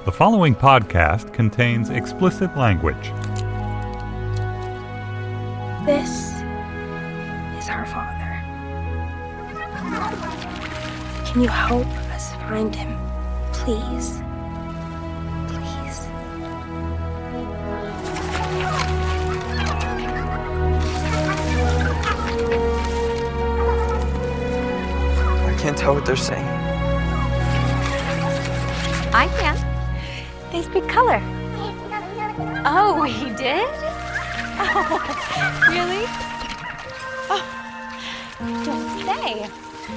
The following podcast contains explicit language. This is our Father. Can you help us find him, please? Please. I can't tell what they're saying. I can. They speak color. Oh, he did? Oh, really? Oh, don't say.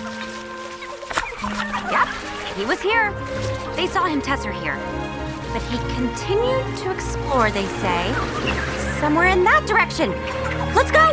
Yep, he was here. They saw him Tesser here. But he continued to explore, they say. Somewhere in that direction. Let's go!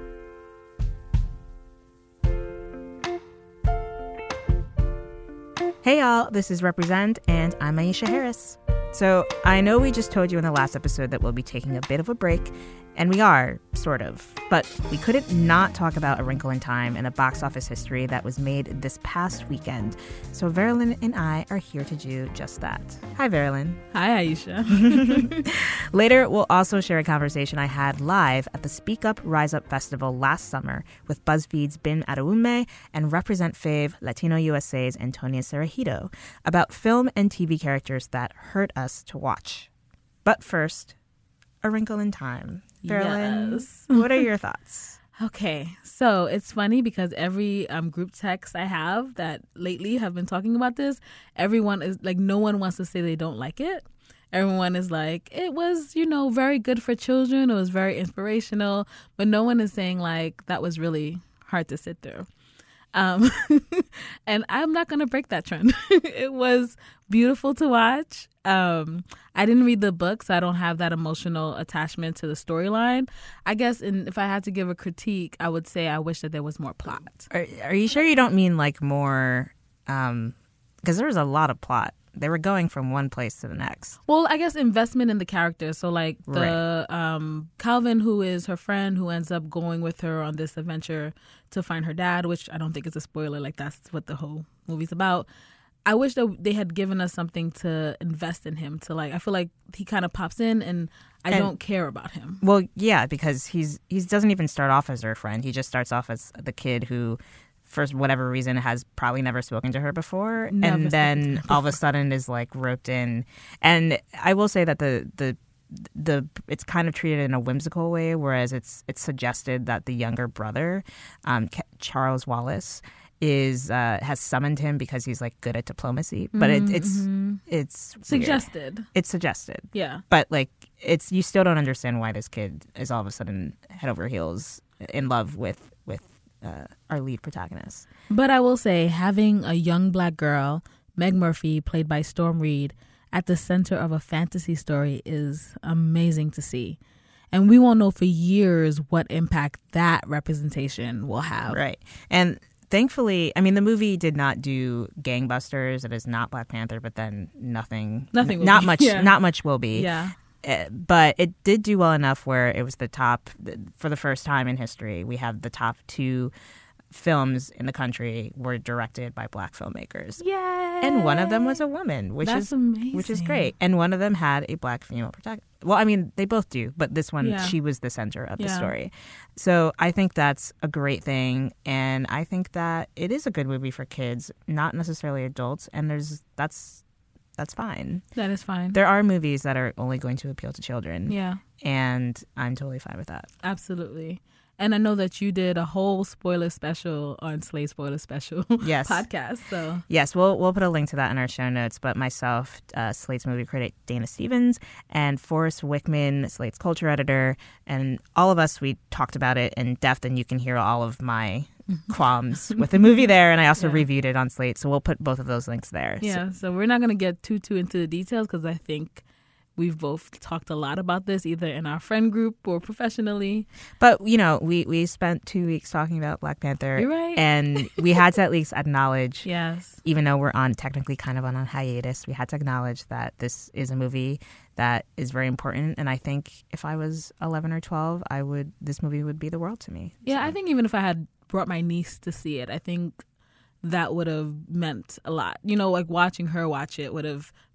Hey y'all, this is Represent, and I'm Aisha Harris. So I know we just told you in the last episode that we'll be taking a bit of a break, and we are, sort of. But we couldn't not talk about A Wrinkle in Time and a box office history that was made this past weekend. So Verilyn and I are here to do just that. Hi, Verilyn. Hi, Aisha. Later, we'll also share a conversation I had live at the Speak Up, Rise Up Festival last summer with BuzzFeed's Ben Aroume and Represent Fave Latino USA's Antonia Cereijido about film and TV characters that hurt us to watch. But first, A Wrinkle in Time. Verilyn, Yes. what are your thoughts? Okay, so it's funny because every group text I have that lately have been talking about this, everyone is like, no one wants to say they don't like it. Everyone is like, it was, very good for children. It was very inspirational. But no one is saying, like, that was really hard to sit through. And I'm not going to break that trend. It was beautiful to watch. I didn't read the book, so I don't have that emotional attachment to the storyline. I guess if I had to give a critique, I would say I wish that there was more plot. Are you sure you don't mean like more, because there was a lot of plot. They were going from one place to the next. Well, I guess investment in the characters. So like the Calvin, who is her friend, who ends up going with her on this adventure to find her dad, which I don't think is a spoiler. Like that's what the whole movie's about. I wish that they had given us something to invest in him. I feel like he kind of pops in and I don't care about him. Well, yeah, because he doesn't even start off as her friend. He just starts off as the kid who, for whatever reason, has probably never spoken to her before, and then all of a sudden is like roped in. And I will say that the it's kind of treated in a whimsical way, whereas it's suggested that the younger brother, Charles Wallace, has summoned him because he's like good at diplomacy. But it's suggested. Weird. It's suggested. Yeah. But like you still don't understand why this kid is all of a sudden head over heels in love with our lead protagonist. But I will say, having a young black girl, Meg Murphy, played by Storm Reed, at the center of a fantasy story is amazing to see. And we won't know for years what impact that representation will have. Right. And thankfully, I mean, the movie did not do gangbusters. It is not Black Panther, but then not much will be. Yeah. But it did do well enough where it was the top, for the first time in history, we have the top 2 films in the country were directed by Black filmmakers. Yay! And one of them was a woman, which That's is amazing. Which is great. And one of them had a Black female protagonist. Well, I mean, they both do, but this one, she was the center of the story. So I think that's a great thing, and I think that it is a good movie for kids, not necessarily adults, and that's fine. That is fine. There are movies that are only going to appeal to children. Yeah. And I'm totally fine with that. Absolutely. And I know that you did a whole spoiler special on Slate Spoiler Special podcast. So yes, we'll put a link to that in our show notes. But myself, Slate's movie critic Dana Stevens, and Forrest Wickman, Slate's culture editor, and all of us, we talked about it in depth, and you can hear all of my qualms with the movie there, and I also reviewed it on Slate, so we'll put both of those links there. Yeah, so we're not going to get too into the details because I think we've both talked a lot about this either in our friend group or professionally. But, we spent 2 weeks talking about Black Panther. You're right. And we had to at least acknowledge, yes, even though we're technically kind of on a hiatus, we had to acknowledge that this is a movie that is very important. And I think if I was 11 or 12, this movie would be the world to me. Yeah, so. I think even if I had brought my niece to see it, I think that would have meant a lot. Like watching her watch it would have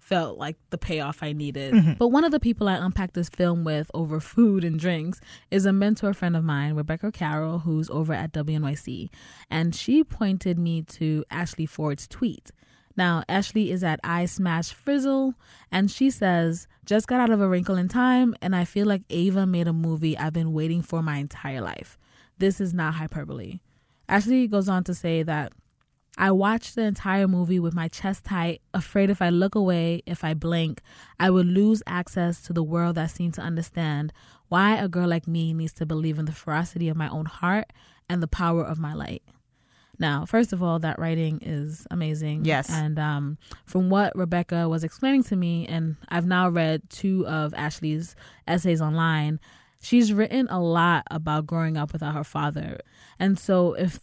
felt like the payoff I needed. But one of the people I unpacked this film with over food and drinks is a mentor friend of mine, Rebecca Carroll, who's over at WNYC. And she pointed me to Ashley Ford's tweet. Now, Ashley is at I Smash Frizzle, and she says, just got out of A Wrinkle in Time, and I feel like Ava made a movie I've been waiting for my entire life. This is not hyperbole. Ashley goes on to say that I watched the entire movie with my chest tight, afraid if I look away, if I blink, I would lose access to the world that seemed to understand why a girl like me needs to believe in the ferocity of my own heart and the power of my light. Now, first of all, that writing is amazing. Yes. And from what Rebecca was explaining to me, and I've now read 2 of Ashley's essays online, she's written a lot about growing up without her father. And so if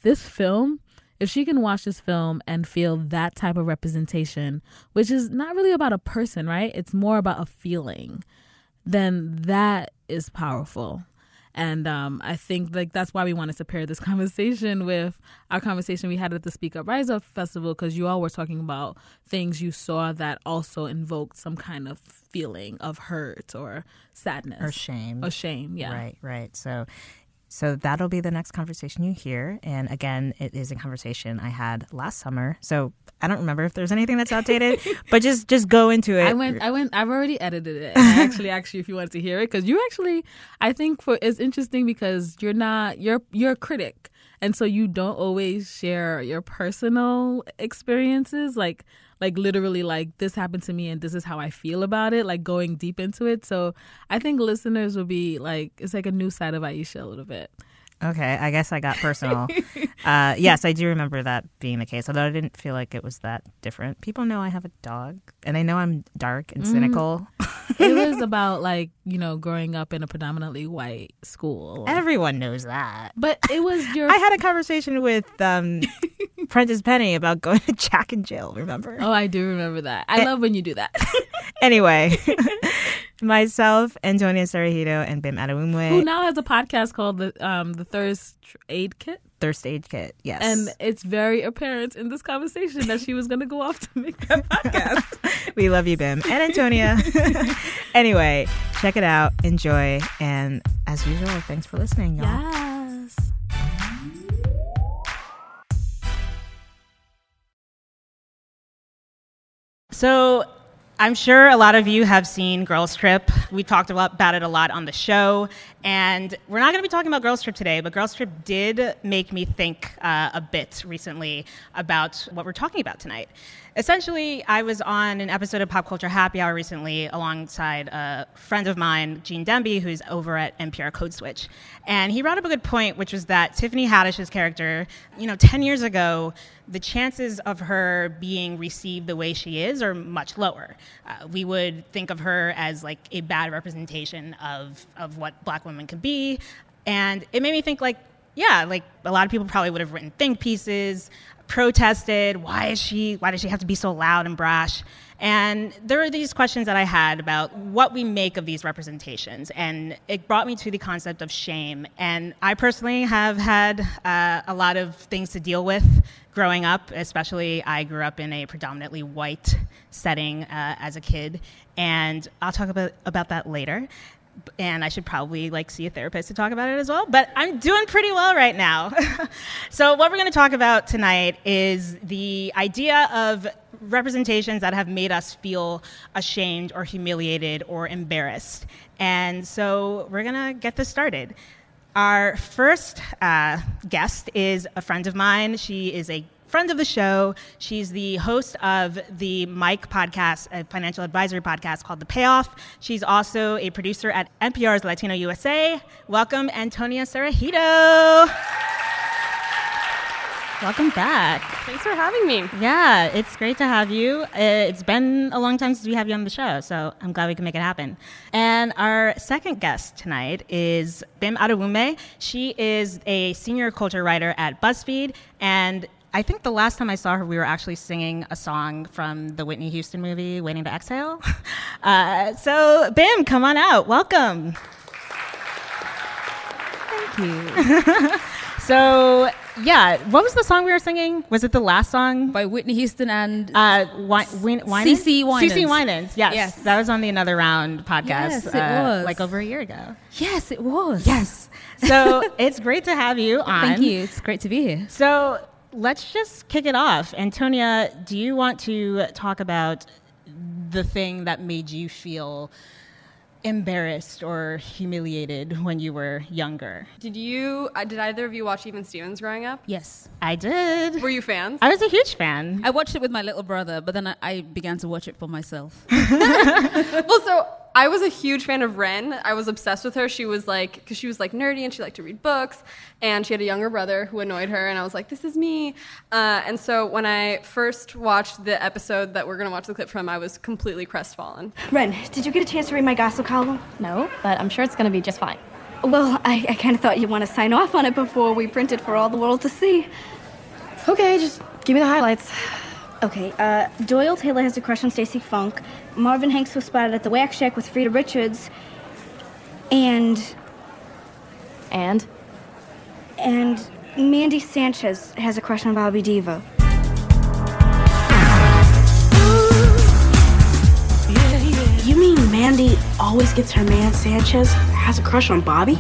she can watch this film and feel that type of representation, which is not really about a person, right? It's more about a feeling, then that is powerful. And I think like that's why we wanted to pair this conversation with our conversation we had at the Speak Up Rise Up Festival, because you all were talking about things you saw that also invoked some kind of feeling of hurt or sadness. Or shame. Or shame, yeah. Right. So that'll be the next conversation you hear. And again, it is a conversation I had last summer. So I don't remember if there's anything that's outdated, but just go into it. I've already edited it. And I actually asked you if you wanted to hear it, because you actually, I think it's interesting because you're a critic. And so you don't always share your personal experiences, like literally like this happened to me and this is how I feel about it, like going deep into it. So I think listeners will be like, it's like a new side of Aisha a little bit. Okay, I guess I got personal. Yes, I do remember that being the case, although I didn't feel like it was that different. People know I have a dog, and they know I'm dark and cynical. It was about, like, growing up in a predominantly white school. Everyone knows that. But it was I had a conversation with Prentice Penny about going to Jack and Jill, remember? Oh, I do remember that. I love when you do that. Anyway, myself, Antonia Cereijido, and Bim Adewumwe, who now has a podcast called the Thirst Aid Kit. Thirst Aid Kit, yes. And it's very apparent in this conversation that she was going to go off to make that podcast. We love you, Bim. And Antonia. Anyway, check it out. Enjoy. And as usual, thanks for listening, y'all. Yes. So I'm sure a lot of you have seen Girls Trip. We talked about it a lot on the show. And we're not going to be talking about Girls Trip today, but Girls Trip did make me think a bit recently about what we're talking about tonight. Essentially, I was on an episode of Pop Culture Happy Hour recently alongside a friend of mine, Gene Demby, who's over at NPR Code Switch. And he brought up a good point, which was that Tiffany Haddish's character, 10 years ago, the chances of her being received the way she is are much lower. We would think of her as like a bad representation of what Black women can be. And it made me think like a lot of people probably would have written think pieces, protested, why does she have to be so loud and brash? And there are these questions that I had about what we make of these representations. And it brought me to the concept of shame. And I personally have had a lot of things to deal with growing up, especially I grew up in a predominantly white setting as a kid. And I'll talk about that later. And I should probably see a therapist to talk about it as well. But I'm doing pretty well right now. So what we're going to talk about tonight is the idea of representations that have made us feel ashamed or humiliated or embarrassed. And so we're going to get this started. Our first guest is a friend of mine. She is a friend of the show. She's the host of the Mike podcast, a financial advisory podcast called The Payoff. She's also a producer at NPR's Latino USA. Welcome, Antonia Cereijido. Welcome back. Thanks for having me. Yeah, it's great to have you. It's been a long time since we have you on the show, so I'm glad we can make it happen. And our second guest tonight is Bim Adewumwe. She is a senior culture writer at BuzzFeed, and I think the last time I saw her, we were actually singing a song from the Whitney Houston movie, Waiting to Exhale. So, Bim, come on out. Welcome. Thank you. So, Yeah, what was the song we were singing? Was it the last song? By Whitney Houston and CeCe Winans. Yes, that was on the Another Round podcast. Yes, it was. Like over a year ago. Yes, it was. Yes. So it's great to have you on. Thank you. It's great to be here. So let's just kick it off. Antonia, do you want to talk about the thing that made you feel embarrassed or humiliated when you were younger? Did either of you watch Even Stevens growing up? Yes. I did. Were you fans? I was a huge fan. I watched it with my little brother, but then I began to watch it for myself. Well, so I was a huge fan of Ren. I was obsessed with her. She was like, because she was like nerdy and she liked to read books, and she had a younger brother who annoyed her, and I was like, this is me. And so when I first watched the episode that we're going to watch the clip from, I was completely crestfallen. Ren, did you get a chance to read my gossip column? No, but I'm sure it's going to be just fine. Well, I kind of thought you'd want to sign off on it before we print it for all the world to see. Okay, just give me the highlights. Okay, Doyle Taylor has a crush on Stacey Funk. Marvin Hanks was spotted at the Wax Shack with Frida Richards. And Mandy Sanchez has a crush on Bobby Diva. You mean Mandy always gets her man Sanchez has a crush on Bobby?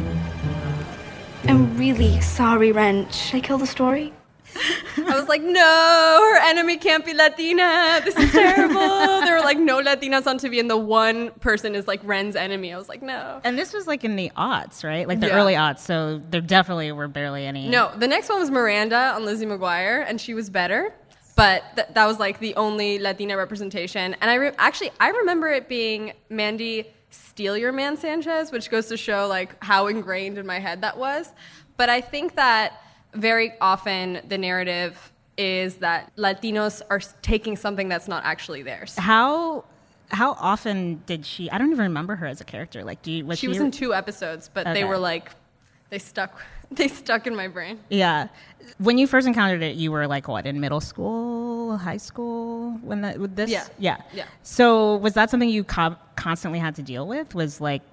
I'm really sorry, Ren. Should I kill the story? I was like, no, her enemy can't be Latina. This is terrible. There were like no Latinas on TV, and the one person is like Ren's enemy. I was like, no. And this was like in the aughts, right? Like the early aughts, so there definitely were barely any. No, the next one was Miranda on Lizzie McGuire, and she was better. But that was like the only Latina representation. And I remember it being Mandy Steal Your Man Sanchez, which goes to show like how ingrained in my head that was. But I think that very often the narrative is that Latinos are taking something that's not actually theirs. How often did she? I don't even remember her as a character. Like, she was in 2 episodes, but okay. They were like, they stuck in my brain. Yeah. When you first encountered it, you were like what, in middle school, high school, with this? Yeah. So was that something you constantly had to deal with? Was like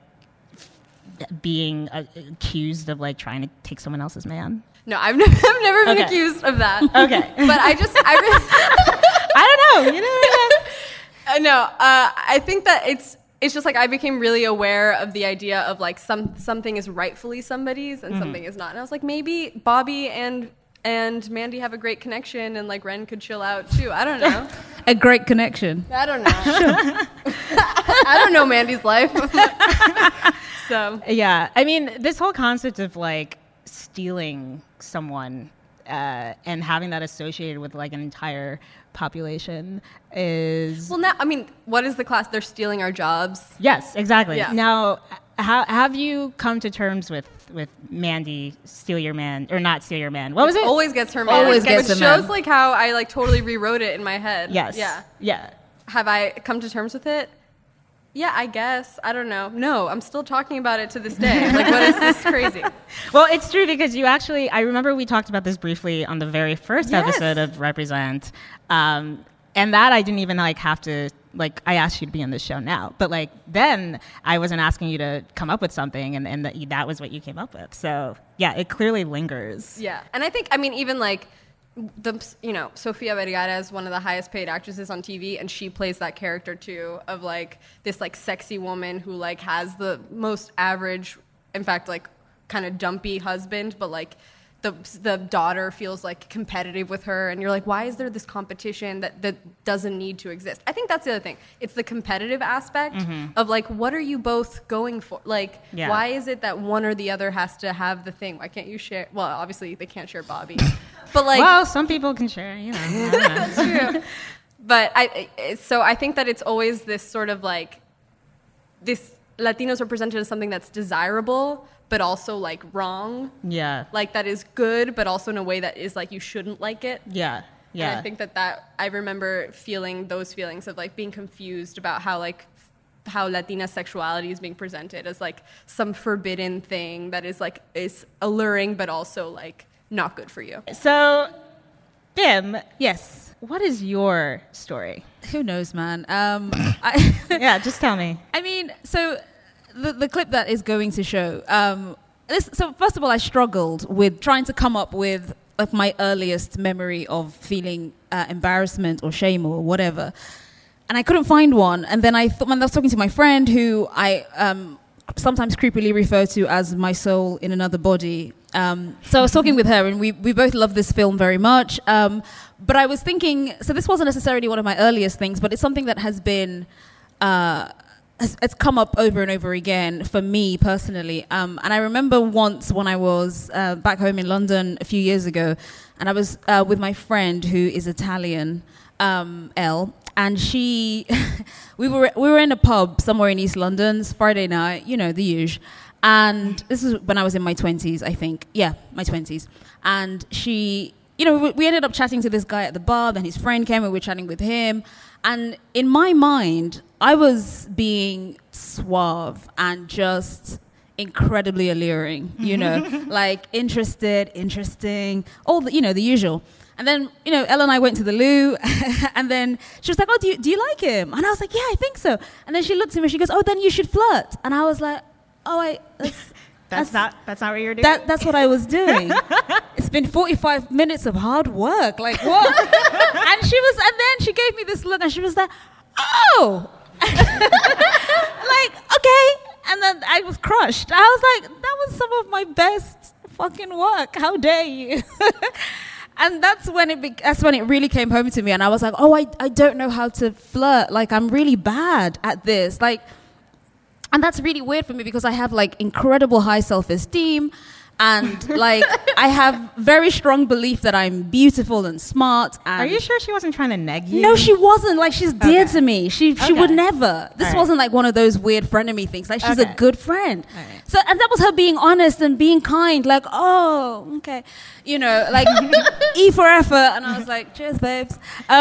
being accused of like trying to take someone else's man? No, I've never been accused of that. Okay. But I don't know. You know? No, I think that it's just like I became really aware of the idea of like something is rightfully somebody's and something is not. And I was like, maybe Bobby and Mandy have a great connection, and like Ren could chill out too. I don't know. A great connection. I don't know. I don't know Mandy's life. So yeah, I mean, this whole concept of like stealing someone and having that associated with like an entire population is... Well, now, I mean, what is the class? They're stealing our jobs. Yes, exactly. Yeah. Now, have you come to terms with Mandy Steal Your Man, or not Steal Your Man? What was it? Always Gets Her Man. Always Gets Her Man. Which shows like how I like totally rewrote it in my head. Yes. Yeah. Have I come to terms with it? Yeah, I guess. I don't know. No, I'm still talking about it to this day. Like, what is this crazy? Well, it's true because you actually, I remember we talked about this briefly on the very first episode of Represent. And that I didn't even like have to, like, I asked you to be on this show now. But like then I wasn't asking you to come up with something, and that was what you came up with. So yeah, it clearly lingers. Yeah. And I think, I mean, even like, Sofia Vergara is one of the highest paid actresses on TV, and she plays that character too, of like this like sexy woman who like has the most average, in fact, like kind of dumpy husband, but like the daughter feels like competitive with her, and you're like, why is there this competition that doesn't need to exist? I think that's the other thing. It's the competitive aspect of like, what are you both going for? Like, why is it that one or the other has to have the thing? Why can't you share? Well, obviously they can't share Bobby. But like, well, some people can share, you know. That's true. But I think that it's always this sort of like, this Latinos are presented as something that's desirable, but also like wrong. Yeah. Like that is good, but also in a way that is like you shouldn't like it. Yeah. Yeah. And I think that I remember feeling those feelings of like being confused about how Latina sexuality is being presented as like some forbidden thing that is like is alluring, but also like not good for you. So, Bim. Yes. What is your story? Who knows, man? Yeah, just tell me. I mean, so the clip that is going to show. So first of all, I struggled with trying to come up with like my earliest memory of feeling embarrassment or shame or whatever. And I couldn't find one. And then I thought, when I was talking to my friend, who I sometimes creepily refer to as my soul in another body. So I was talking with her, and we both love this film very much. But I was thinking, so this wasn't necessarily one of my earliest things, but it's something that has been, it's come up over and over again for me personally. And I remember once when I was back home in London a few years ago, and I was with my friend who is Italian, Elle. And we were in a pub somewhere in East London, Friday night, the usual. And this is when I was in my 20s, I think. Yeah, my 20s. And she, we ended up chatting to this guy at the bar, then his friend came and we were chatting with him. And in my mind, I was being suave and just incredibly alluring, like interested, interesting, all the, the usual. And then, Elle and I went to the loo, and then she was like, oh, do you like him? And I was like, yeah, I think so. And then she looked at me and she goes, oh, then you should flirt. And I was like, oh, that's not what you're doing? That's what I was doing. It's been 45 minutes of hard work. Like, what? and then she gave me this look, and she was like, oh. like, okay. And then I was crushed. I was like, that was some of my best fucking work. How dare you? And that's when it really came home to me, and I was like, oh, I don't know how to flirt. Like, I'm really bad at this. Like, and that's really weird for me because I have like incredible high self-esteem, and like I have very strong belief that I'm beautiful and smart. And are you sure she wasn't trying to neg you? No, she wasn't. Like, she's dear to me. She would never. This wasn't like one of those weird frenemy things. Like, she's a good friend. Right. So, and that was her being honest and being kind. Like, oh, okay, like E for effort. And I was like, cheers, babes.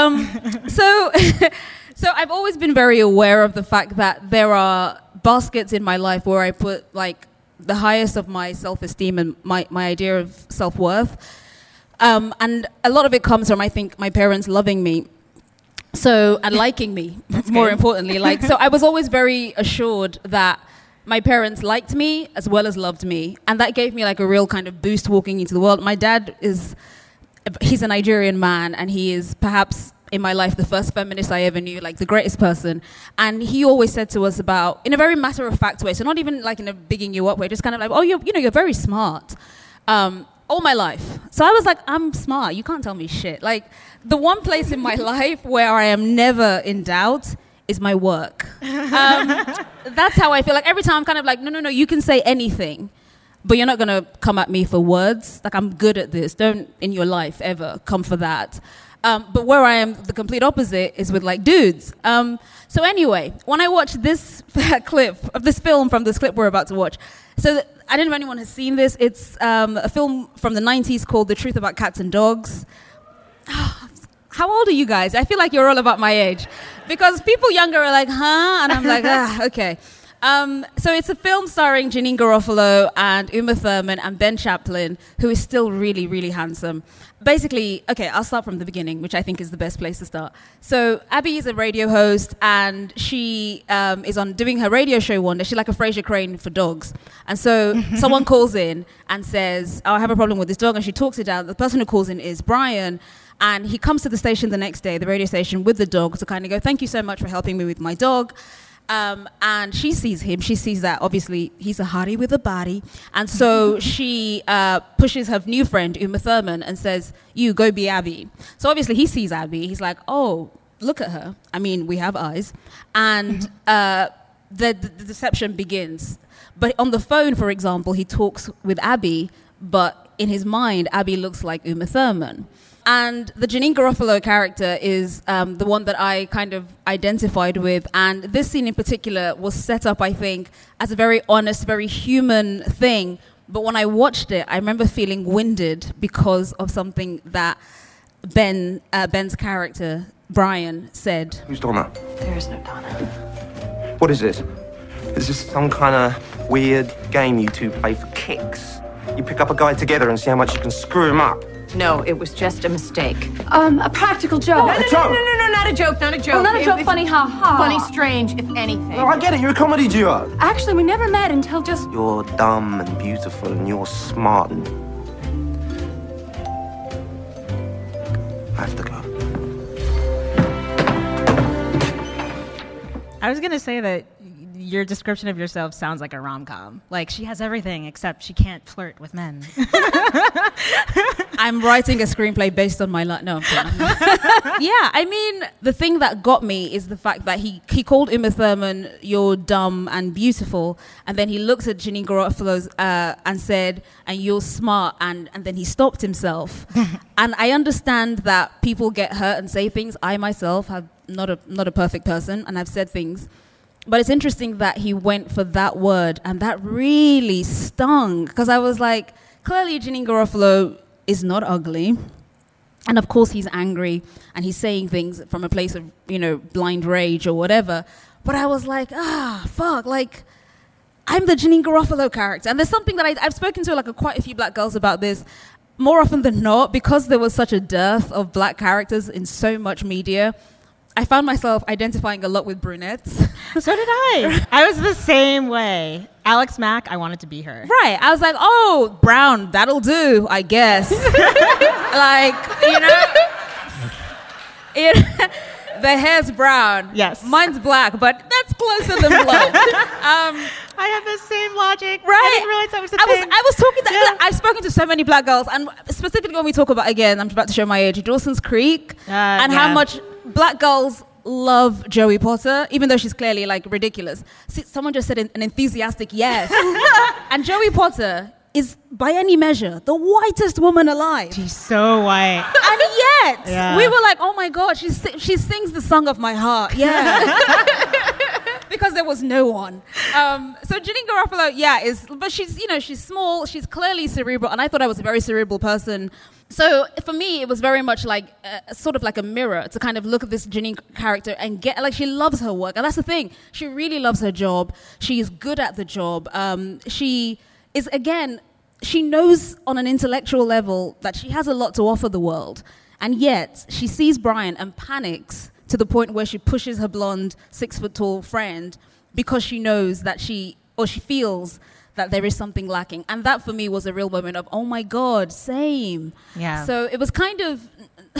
So I've always been very aware of the fact that there are baskets in my life where I put like the highest of my self-esteem and my idea of self-worth. And a lot of it comes from, I think, my parents loving me. So, and liking me, more importantly. Like, so I was always very assured that my parents liked me as well as loved me. And that gave me like a real kind of boost walking into the world. My dad he's a Nigerian man, and he is perhaps in my life the first feminist I ever knew, like the greatest person. And he always said to us about, in a very matter-of-fact way, so not even like in a bigging you up way, just kind of like, oh, you're very smart. All my life. So I was like, I'm smart. You can't tell me shit. Like, the one place in my life where I am never in doubt is my work. That's how I feel. Like, every time I'm kind of like, no, you can say anything, but you're not going to come at me for words. Like, I'm good at this. Don't, in your life, ever come for that. But where I am the complete opposite is with, like, dudes. So anyway, when I watched this clip of this film from this clip we're about to watch, so I don't know if anyone has seen this. It's a film from the 90s called The Truth About Cats and Dogs. How old are you guys? I feel like you're all about my age. Because people younger are like, huh? And I'm like, okay. So it's a film starring Janine Garofalo and Uma Thurman and Ben Chaplin, who is still really, really handsome. Basically, okay, I'll start from the beginning, which I think is the best place to start. So Abby is a radio host, and she is on doing her radio show one day. She's like a Frasier Crane for dogs. And so someone calls in and says, oh, I have a problem with this dog, and she talks it down. The person who calls in is Brian, and he comes to the station the next day, the radio station, with the dog to kind of go, thank you so much for helping me with my dog. And she sees him. She sees that, obviously, he's a hottie with a body. And so she pushes her new friend, Uma Thurman, and says, you, go be Abby. So obviously he sees Abby. He's like, oh, look at her. I mean, we have eyes. And the deception begins. But on the phone, for example, he talks with Abby, but in his mind, Abby looks like Uma Thurman. And the Janine Garofalo character is the one that I kind of identified with. And this scene in particular was set up, I think, as a very honest, very human thing. But when I watched it, I remember feeling winded because of something that Ben's character, Brian, said. Who's Donna? There is no Donna. What is this? Is this some kind of weird game you two play for kicks? You pick up a guy together and see how much you can screw him up. No, it was just a mistake. A practical joke. No, not a joke, not a joke. Oh, not a joke, funny, ha-ha. Funny, strange, if anything. No, I get it, you're a comedy duo. Actually, we never met until just... You're dumb and beautiful and you're smart and... I was going to say that your description of yourself sounds like a rom-com. Like, she has everything except she can't flirt with men. I'm writing a screenplay based on my life. No, I'm kidding. Yeah, I mean, the thing that got me is the fact that he called Uma Thurman, "You're dumb and beautiful," and then he looked at Janeane Garofalo and said, "And you're smart," and then he stopped himself. And I understand that people get hurt and say things. I myself have not a perfect person, and I've said things. But it's interesting that he went for that word, and that really stung, because I was like, clearly Janeane Garofalo is not ugly. And of course he's angry, and he's saying things from a place of, blind rage or whatever. But I was like, fuck, like, I'm the Janeane Garofalo character. And there's something that I've spoken to quite a few black girls about this. More often than not, because there was such a dearth of black characters in so much media, I found myself identifying a lot with brunettes. So did I. I was the same way. Alex Mack, I wanted to be her. Right. I was like, oh, brown, that'll do, I guess. The hair's brown. Yes. Mine's black, but that's closer than blonde. I have the same logic. Right. I didn't realize that was a thing. I was talking to, I've spoken to so many black girls, and specifically when we talk about, again, I'm about to show my age, Dawson's Creek, and how much black girls love Joey Potter, even though she's clearly ridiculous. See, someone just said an enthusiastic yes. And Joey Potter is, by any measure, the whitest woman alive. She's so white. And yet, we were like, oh my God, she sings the song of my heart. Yeah. Because there was no one. So Janeane Garofalo, but she's small, she's clearly cerebral, and I thought I was a very cerebral person. So for me, it was very much sort of like a mirror to kind of look at this Janeane character and get, she loves her work. And that's the thing. She really loves her job. She is good at the job. She is, again, she knows on an intellectual level that she has a lot to offer the world. And yet, she sees Brian and panics to the point where she pushes her blonde, 6-foot-tall friend because she knows that she feels that there is something lacking. And that, for me, was a real moment of, oh, my God, same. Yeah. So it was kind of,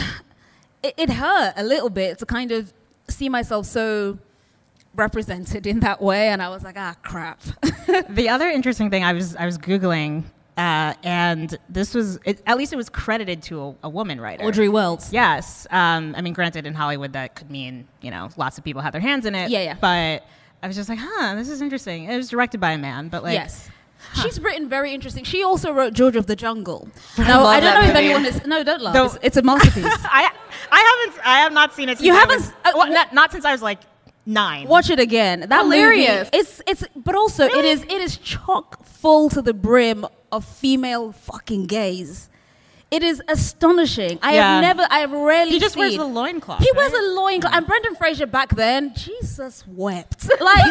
it hurt a little bit to kind of see myself so represented in that way. And I was like, crap. The other interesting thing, I was Googling, and this was, at least it was credited to a woman writer. Audrey Wells. Yes. Granted, in Hollywood, that could mean, lots of people had their hands in it. Yeah. But I was just like, this is interesting. It was directed by a man, but yes. She's written very interesting. She also wrote George of the Jungle. Now, I don't know if anyone is... No, don't laugh. It's a masterpiece. I have not seen it since not since I was 9. Watch it again. That hilarious. Movie, but also really? it is chock full to the brim of female fucking gays. It is astonishing. I have rarely He just seen. wears a loincloth. He wears a loincloth. And Brendan Fraser back then, Jesus wept.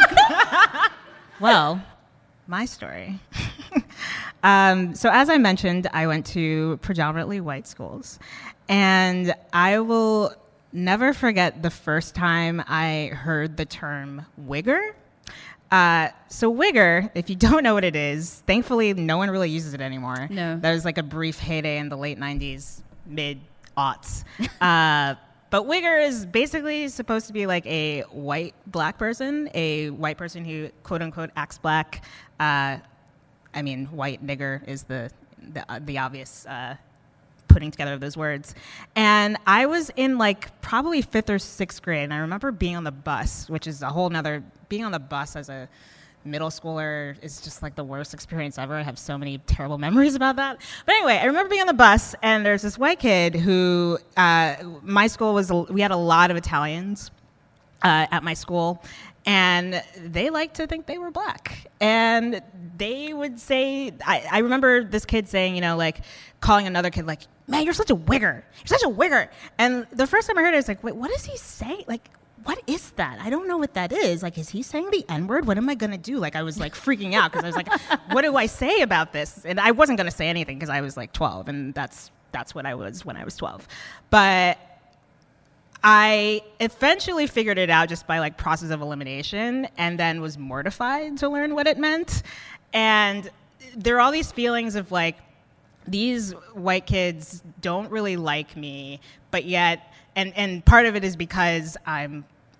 Well, my story. So as I mentioned, I went to predominantly white schools. And I will never forget the first time I heard the term wigger. So wigger, if you don't know what it is, thankfully no one really uses it anymore. No. There was a brief heyday in the late 90s, mid-aughts. But wigger is basically supposed to be a white black person, a white person who quote-unquote acts black. White nigger is the obvious putting together of those words. And I was in probably 5th or 6th grade, and I remember being on the bus, which is a whole nother, being on the bus as a middle schooler is just the worst experience ever. I have so many terrible memories about that. But anyway, I remember being on the bus, and there's this white kid who, my school we had a lot of Italians at my school, and they liked to think they were black. And they would say, I remember this kid saying, calling another kid man, you're such a wigger. You're such a wigger. And the first time I heard it, I was like, wait, what does he say? What is that? I don't know what that is. Is he saying the N-word? What am I going to do? I was freaking out because I was like, what do I say about this? And I wasn't going to say anything because I was 12, and that's what I was when I was 12. But I eventually figured it out just by process of elimination, and then was mortified to learn what it meant. And there are all these feelings of these white kids don't really like me, but yet, and part of it is because I'm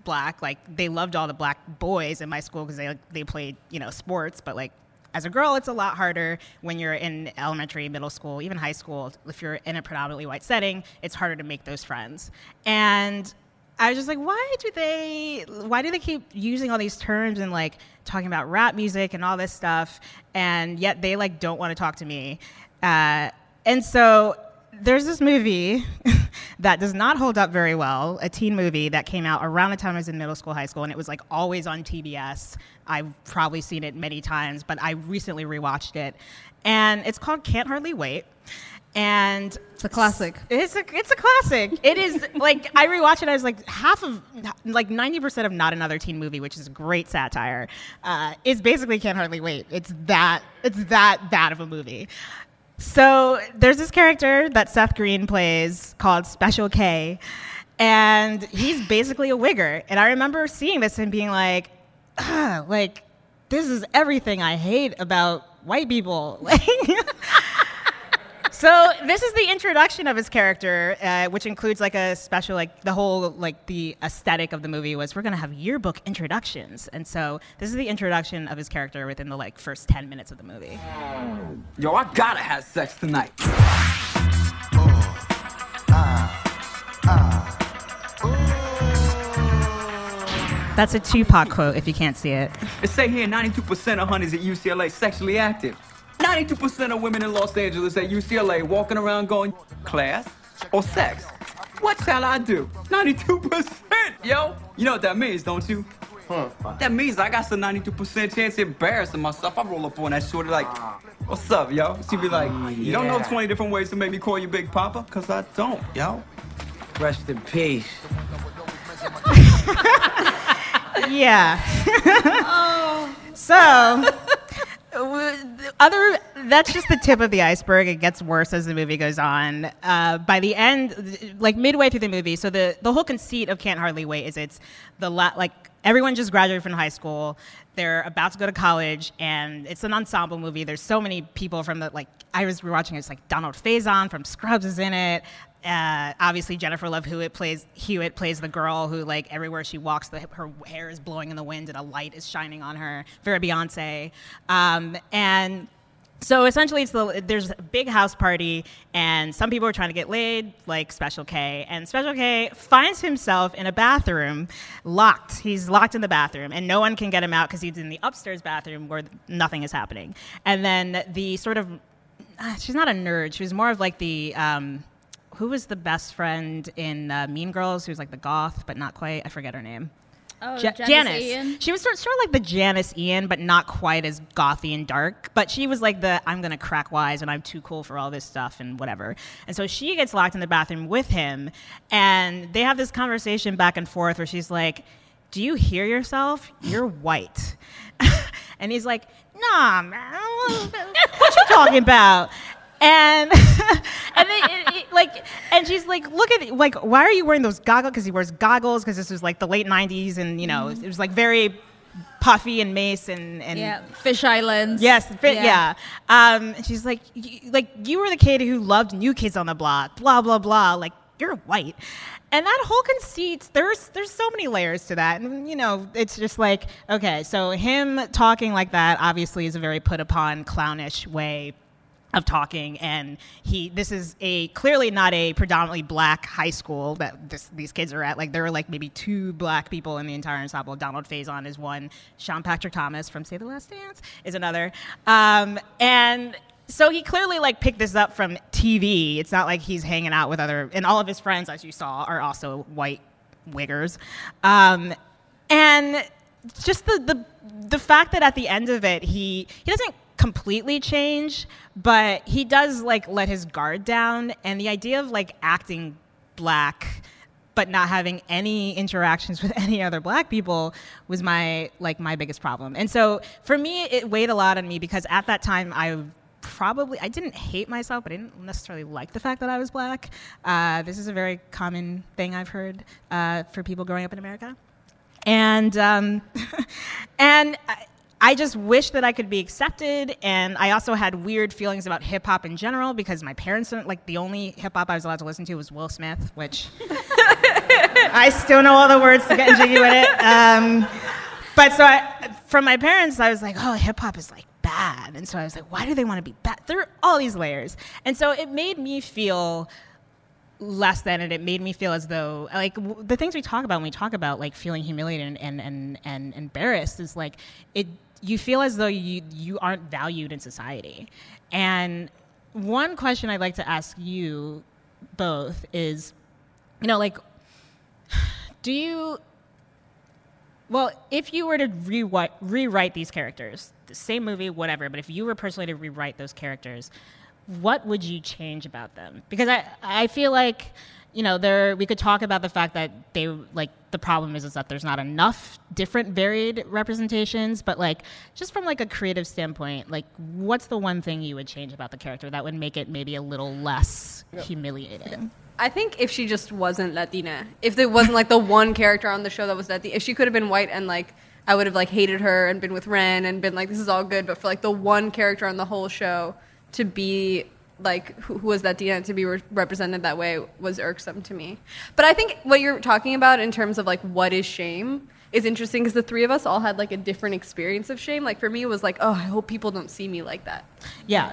black. Like, they loved all the black boys in my school because they played, sports. But, like, as a girl, it's a lot harder when you're in elementary, middle school, even high school. If you're in a predominantly white setting, it's harder to make those friends. And I was just like, why do they keep using all these terms and, like, talking about rap music and all this stuff, and yet they, like, don't want to talk to me? And so there's this movie that does not hold up very well, a teen movie that came out around the time I was in middle school, high school, and it was, like, always on TBS. I've probably seen it many times, but I recently rewatched it. And it's called Can't Hardly Wait. And it's a classic. It's a classic. It is, like, I rewatched it. I was like, 90% of Not Another Teen Movie, which is great satire, is basically Can't Hardly Wait. It's that bad of a movie. So there's this character that Seth Green plays called Special K, and he's basically a wigger. And I remember seeing this and being like, this is everything I hate about white people. So this is the introduction of his character, which includes, like, a special, like, the whole, like, the aesthetic of the movie was we're going to have yearbook introductions. And so this is the introduction of his character within the, like, first 10 minutes of the movie. Yo, I gotta have sex tonight. That's a Tupac quote if you can't see it. It say here 92% of honeys at UCLA sexually active. 92% of women in Los Angeles at UCLA walking around going, class or sex? What shall I do? 92%, yo. You know what that means, don't you? That means I got some 92% chance of embarrassing myself. I roll up on that shorty like, what's up, yo? She be like, you don't know 20 different ways to make me call you Big Papa? Because I don't, yo. Rest in peace. Yeah. So... that's just the tip of the iceberg. It gets worse as the movie goes on. By the end, like midway through the movie, so the whole conceit of Can't Hardly Wait is it's like everyone just graduated from high school. They're about to go to college, and it's an ensemble movie. There's so many people from the, like, I was rewatching it. It's like Donald Faison from Scrubs is in it. Obviously Jennifer Love Hewitt plays the girl who, like, everywhere she walks, her hair is blowing in the wind and a light is shining on her. Very Beyonce. And so essentially there's a big house party and some people are trying to get laid, like Special K. And Special K finds himself in a bathroom, locked. He's locked in the bathroom and no one can get him out because he's in the upstairs bathroom where nothing is happening. And then the sort of, she's not a nerd. She was more of like the... who was the best friend in Mean Girls? Who's like the goth, but not quite. I forget her name. Oh, Janice. Ian? She was sort of like the Janice Ian, but not quite as gothy and dark. But she was like the I'm going to crack wise and I'm too cool for all this stuff and whatever. And so she gets locked in the bathroom with him. And they have this conversation back and forth where she's like, do you hear yourself? You're white. And he's like, nah, man. What you talking about? And and she's like, look at it, like, why are you wearing those goggles? Because he wears goggles because this was like the late 90s and, you know, it was like very Puffy and Mace and yeah, fisheye lens. Yes, yeah. And she's like, you were the kid who loved New Kids on the Block, blah, blah, blah. Like, you're white. And that whole conceit, there's so many layers to that. And, you know, it's just like, okay, so him talking like that obviously is a very put upon, clownish way of talking, and this is clearly not a predominantly black high school that these kids are at. Like, there were like maybe 2 black people in the entire ensemble. Donald Faison is one. Sean Patrick Thomas from Say the Last Dance is another. And so he clearly like picked this up from TV. It's not like he's hanging out with and all of his friends, as you saw, are also white wiggers. And just the fact that at the end of it, he doesn't completely change, but he does like let his guard down, and the idea of like acting black but not having any interactions with any other black people was my biggest problem. And so for me it weighed a lot on me because at that time I didn't hate myself, but I didn't necessarily like the fact that I was black. This is a very common thing I've heard for people growing up in America, and I just wish that I could be accepted, and I also had weird feelings about hip-hop in general because my parents, like, the only hip-hop I was allowed to listen to was Will Smith, which I still know all the words to Getting Jiggy with it. But so from my parents, I was like, oh, hip hop is like bad. And so I was like, why do they want to be bad? There are all these layers. And so it made me feel less than, and it made me feel as though, like, the things we talk about when we talk about, like, feeling humiliated and embarrassed is, like, you feel as though you aren't valued in society. And one question I'd like to ask you both is, you know, like, if you were to rewrite these characters, the same movie, whatever, but if you were personally to rewrite those characters, what would you change about them? Because I feel like, you know, we could talk about the fact that the problem is that there's not enough different varied representations, but, like, just from, like, a creative standpoint, like, what's the one thing you would change about the character that would make it maybe a little less humiliating? I think if she just wasn't Latina, if there wasn't, like, the one character on the show that was Latina, if she could have been white and, like, I would have, like, hated her and been with Ren and been like, this is all good, but for, like, the one character on the whole show to be, like, who was Latina, to be represented that way was irksome to me. But I think what you're talking about in terms of, like, what is shame is interesting, because the three of us all had, like, a different experience of shame. Like, for me, it was like, oh, I hope people don't see me like that. Yeah.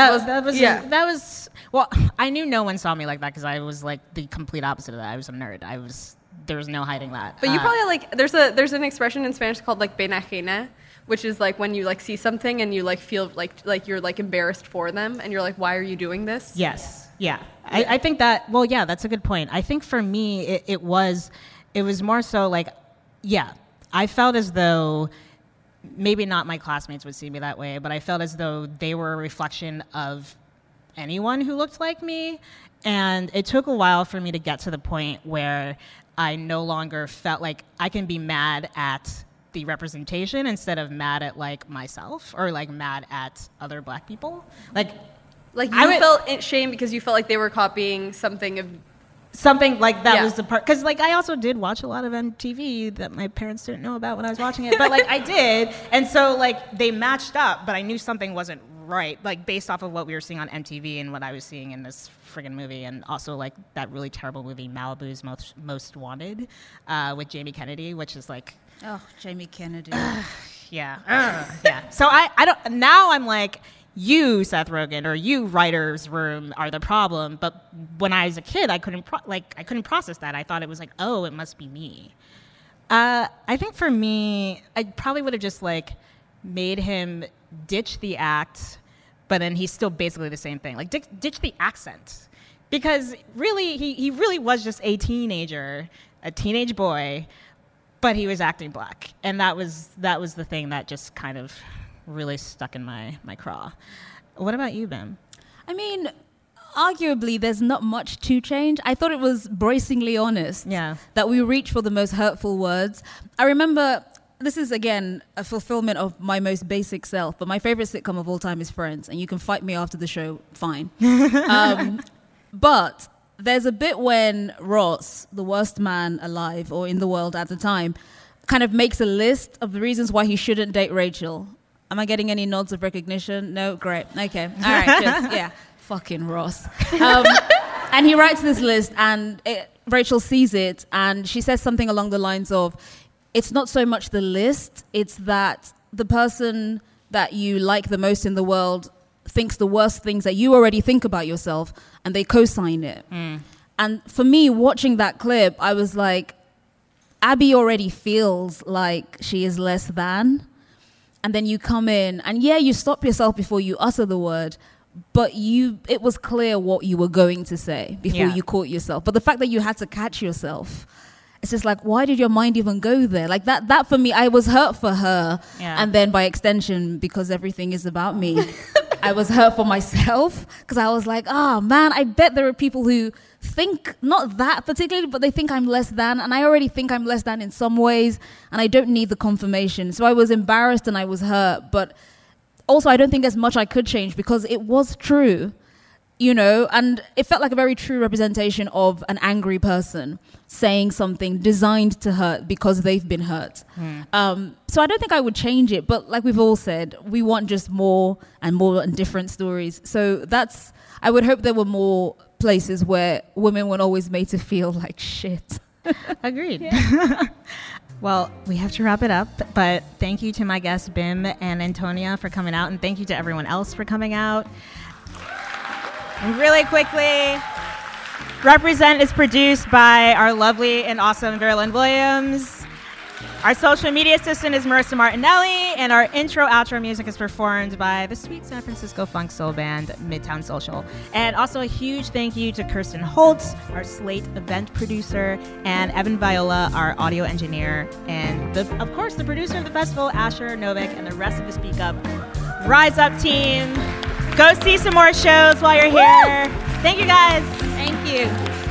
Well, I knew no one saw me like that because I was, like, the complete opposite of that. I was a nerd. There was no hiding that. But you probably, like, there's an expression in Spanish called, like, pena ajena, which is, like, when you, like, see something and you, like, feel like you're, like, embarrassed for them and you're like, why are you doing this? Yes. Yeah. I think that, well, yeah, that's a good point. I think for me, it was more so, like, yeah, I felt as though maybe not my classmates would see me that way, but I felt as though they were a reflection of anyone who looked like me. And it took a while for me to get to the point where I no longer felt like I can be mad at the representation instead of mad at, like, myself or, like, mad at other Black people. Like you felt shame because you felt like they were copying something like that. Was the part, because, like, I also did watch a lot of MTV that my parents didn't know about when I was watching it, but, like, I did, and so, like, they matched up, but I knew something wasn't right, like, based off of what we were seeing on MTV and what I was seeing in this friggin' movie, and also, like, that really terrible movie Malibu's Most Wanted with Jamie Kennedy, which is, like, oh, Jamie Kennedy. Yeah. Yeah. So I don't, now I'm like, you, Seth Rogen, or you, writer's room, are the problem. But when I was a kid, I couldn't process that. I thought it was like, oh, it must be me. I think for me, I probably would have just, like, made him ditch the act, but then he's still basically the same thing. Like, ditch the accent. Because really, he really was just a teenager, a teenage boy, but he was acting Black. And that was the thing that just kind of really stuck in my craw. What about you, Bim? I mean, arguably, there's not much to change. I thought it was bracingly honest that we reach for the most hurtful words. I remember, this is, again, a fulfillment of my most basic self, but my favorite sitcom of all time is Friends, and you can fight me after the show, fine. But there's a bit when Ross, the worst man alive or in the world at the time, kind of makes a list of the reasons why he shouldn't date Rachel. Am I getting any nods of recognition? No? Great. Okay. All right. Fucking Ross. And he writes this list, and Rachel sees it, and she says something along the lines of, it's not so much the list, it's that the person that you like the most in the world thinks the worst things that you already think about yourself, and they co-sign it. And for me, watching that clip, I was like, Abby already feels like she is less than. And then you come in, and you stop yourself before you utter the word, but it was clear what you were going to say before you caught yourself. But the fact that you had to catch yourself, it's just like, why did your mind even go there? Like that for me, I was hurt for her. Yeah. And then by extension, because everything is about me, I was hurt for myself, because I was like, oh man, I bet there are people who think not that particularly, but they think I'm less than, and I already think I'm less than in some ways, and I don't need the confirmation. So I was embarrassed and I was hurt, but also I don't think there's much I could change, because it was true, you know, and it felt like a very true representation of an angry person saying something designed to hurt because they've been hurt. So I don't think I would change it, but like we've all said, we want just more and different stories. So I would hope there were more places where women weren't always made to feel like shit. Agreed. Well, we have to wrap it up, but thank you to my guests, Bim and Antonia, for coming out, and thank you to everyone else for coming out. And really quickly, Represent is produced by our lovely and awesome Vera Lynn Williams. Our social media assistant is Marissa Martinelli, and our intro-outro music is performed by the sweet San Francisco funk soul band Midtown Social. And also a huge thank you to Kirsten Holtz, our Slate event producer, and Evan Viola, our audio engineer, and of course the producer of the festival, Asher Novik, and the rest of the Speak Up Rise Up team. Go see some more shows while you're here. Woo! Thank you guys. Thank you.